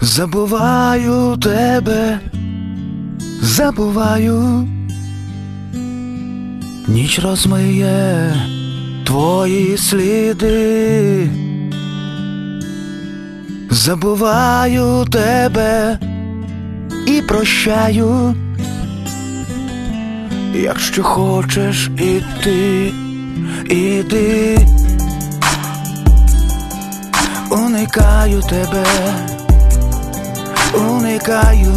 Забуваю тебе, забуваю, ніч розмиє твої сліди. Забуваю тебе і прощаю. Якщо хочеш іти, іди. Уникаю тебе, уникаю.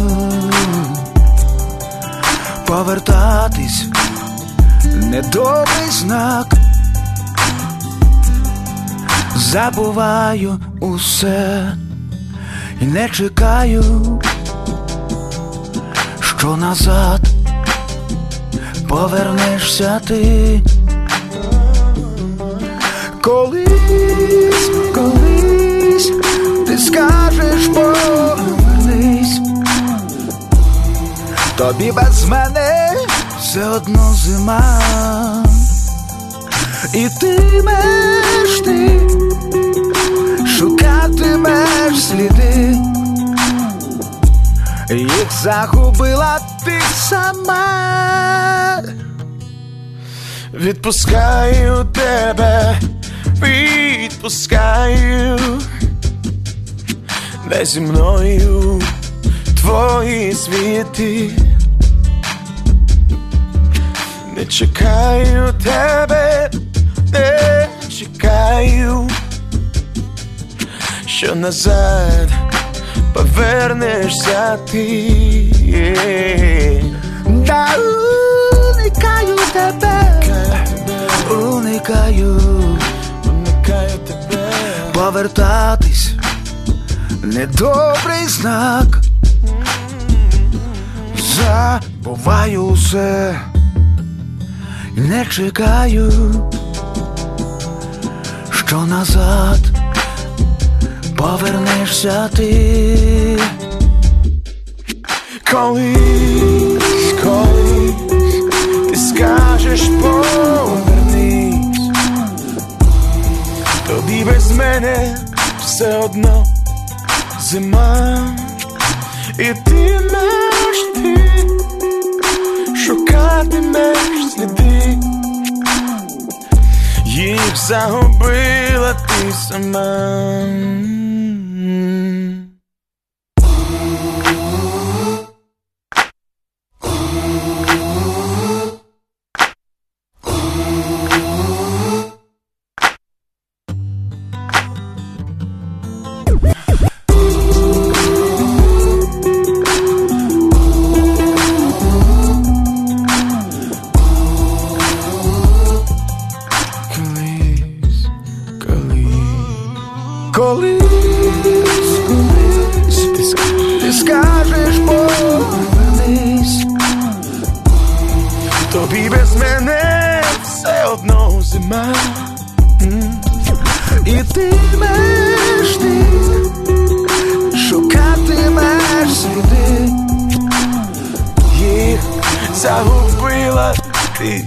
Повертатись недобрий знак. Забуваю усе і не чекаю, що назад повернешся ти. Колись, колись ти скажеш повернись. Тобі без мене все одно зима. І ти шукатимеш сліди. Їх загубила ти сама. Відпускаю тебе, відпускаю. Дай зі мною твої світи. Не чекаю тебе, не чекаю, що назад повернешся ти. Та уникаю тебе, уникаю тебе. Повертатись недобрий знак. Забуваю усе і не чекаю, що назад повернешся ти. Колись, колись ти скажеш повернись. Тобі без мене все одно зима. І ти шукатимеш сліди. Їх загубила ти сама. Колись, колись ти скажеш повернись. Тобі без мене все одно зима. І ти шукатимеш сліди. Їх загубила ти.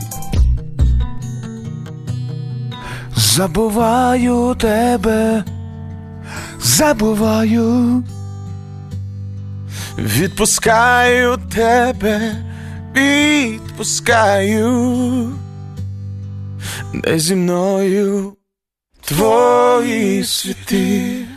Забуваю тебе, забуваю. Відпускаю тебе, відпускаю. Дай зі мною твої світи.